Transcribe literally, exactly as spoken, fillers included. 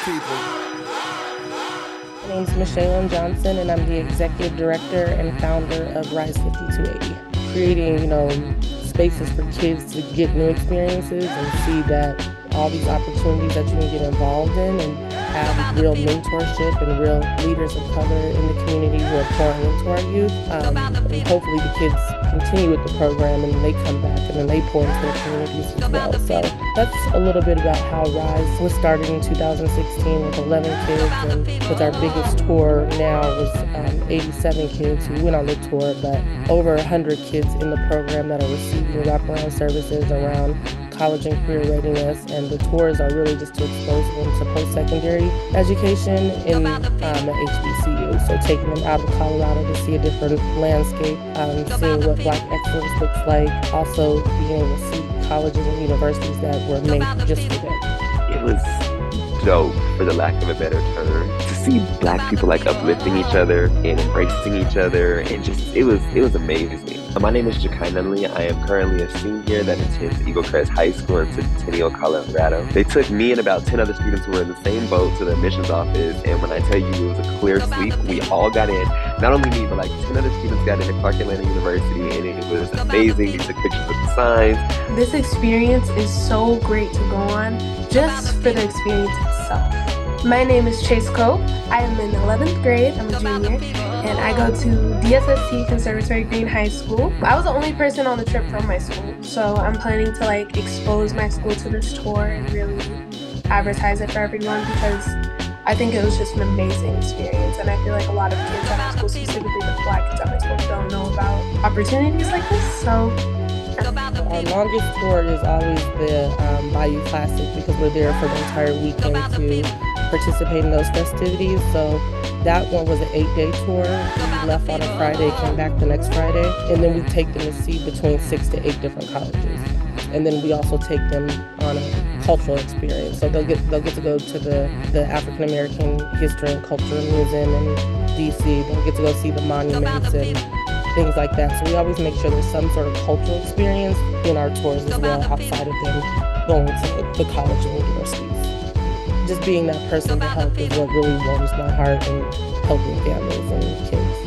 people. My name is Michelle Johnson, and I'm the executive director and founder of Rise fifty-two eighty. Creating, you know, spaces for kids to get new experiences and see that all these opportunities that you can get involved in and have real mentorship and real leaders of color in the community who are pouring into our youth. Um, and hopefully the kids continue with the program and they come back and then they pour into their communities as well. So that's a little bit about how Rise was started in two thousand sixteen with eleven kids, and with our biggest tour now was um, eighty-seven kids who went on the tour, but over one hundred kids in the program that are receiving wraparound services around college and career readiness, and the tours are really just to expose them to post-secondary education in um, at H B C U. So taking them out of Colorado to see a different landscape, um, seeing what Black excellence looks like, also being able to see colleges and universities that were made just for them. It was dope, for the lack of a better term, to see Black people like uplifting each other and embracing each other, and just it was it was amazing. My name is Jakai Nunley. I am currently a senior that attends Eagle Crest High School in Centennial, Colorado. They took me and about ten other students who were in the same boat to the admissions office, and when I tell you it was a clear sweep, we all got in. Not only me, but like ten other students got into Clark Atlanta University, and it was amazing. We took pictures of the signs. This experience is so great to go on, just for the experience itself. My name is Chase Cope. I am in eleventh grade. I'm a junior, and I go to D S S T Conservatory Green High School. I was the only person on the trip from my school, so I'm planning to like expose my school to this tour and really advertise it for everyone, because I think it was just an amazing experience, and I feel like a lot of kids at my school, specifically the Black kids at my school, don't know about opportunities like this. So our longest tour is always the um, Bayou Classic, because we're there for the entire weekend to participate in those festivities. So that one was an eight-day tour. We left on a Friday, came back the next Friday, and then we take them to see between six to eight different colleges. And then we also take them on a cultural experience. So they'll get they'll get to go to the, the African American History and Culture Museum in D C. They'll get to go see the monuments and things like that. So we always make sure there's some sort of cultural experience in our tours as well, outside of them going to the college and universities. Just being that person to help is what really warms my heart, and helping families and kids.